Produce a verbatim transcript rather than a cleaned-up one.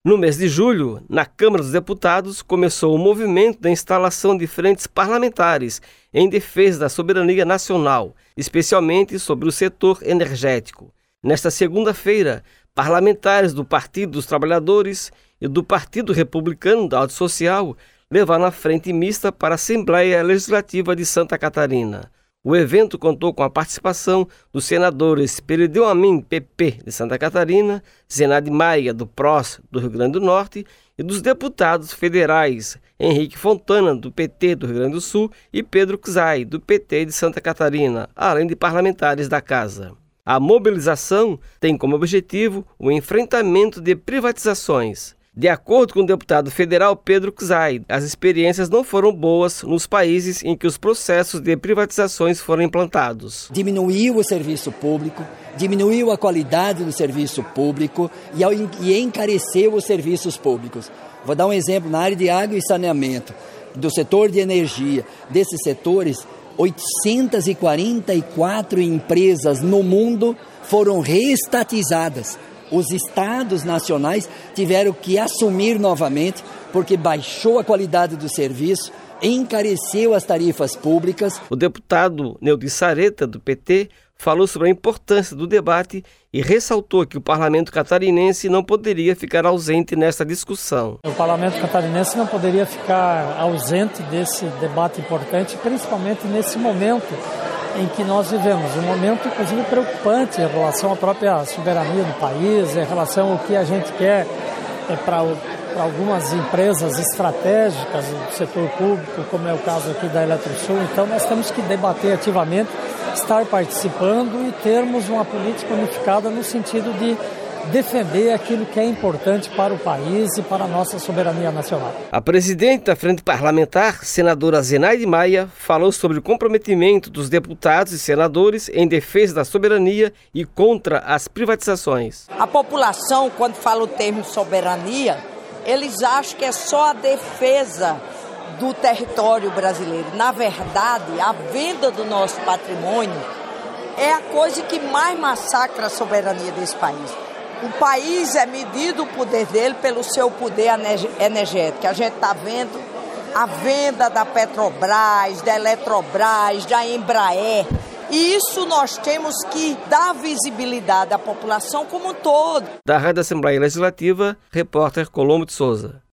No mês de julho, na Câmara dos Deputados, começou o movimento da instalação de frentes parlamentares em defesa da soberania nacional, especialmente sobre o setor energético. Nesta segunda-feira, parlamentares do Partido dos Trabalhadores e do Partido Republicano da Ordem Social levaram a frente mista para a Assembleia Legislativa de Santa Catarina. O evento contou com a participação dos senadores Perideu Amin, P P, de Santa Catarina, Zenade Maia, do P R O S, do Rio Grande do Norte, e dos deputados federais Henrique Fontana, do P T do Rio Grande do Sul, e Pedro Czai, do P T de Santa Catarina, além de parlamentares da Casa. A mobilização tem como objetivo o enfrentamento de privatizações. De acordo com o deputado federal Pedro Czai, as experiências não foram boas nos países em que os processos de privatizações foram implantados. Diminuiu o serviço público, diminuiu a qualidade do serviço público e encareceu os serviços públicos. Vou dar um exemplo na área de água e saneamento, do setor de energia. Desses setores, oitocentas e quarenta e quatro empresas no mundo foram reestatizadas. Os estados nacionais tiveram que assumir novamente, porque baixou a qualidade do serviço, encareceu as tarifas públicas. O deputado Neudi Sareta, do P T, falou sobre a importância do debate e ressaltou que o parlamento catarinense não poderia ficar ausente nesta discussão. O parlamento catarinense não poderia ficar ausente desse debate importante, principalmente nesse momento em que nós vivemos, um momento inclusive preocupante em relação à própria soberania do país, em relação ao que a gente quer é, para algumas empresas estratégicas do setor público, como é o caso aqui da Eletrosul. Então nós temos que debater ativamente, estar participando e termos uma política unificada no sentido de defender aquilo que é importante para o país e para a nossa soberania nacional. A presidente da Frente Parlamentar, senadora Zenade Maia, falou sobre o comprometimento dos deputados e senadores em defesa da soberania e contra as privatizações. A população, quando fala o termo soberania, eles acham que é só a defesa do território brasileiro. Na verdade, a venda do nosso patrimônio é a coisa que mais massacra a soberania desse país. O país é medido o poder dele pelo seu poder energético. A gente está vendo a venda da Petrobras, da Eletrobras, da Embraer. E isso nós temos que dar visibilidade à população como um todo. Da Rádio Assembleia Legislativa, repórter Colombo de Souza.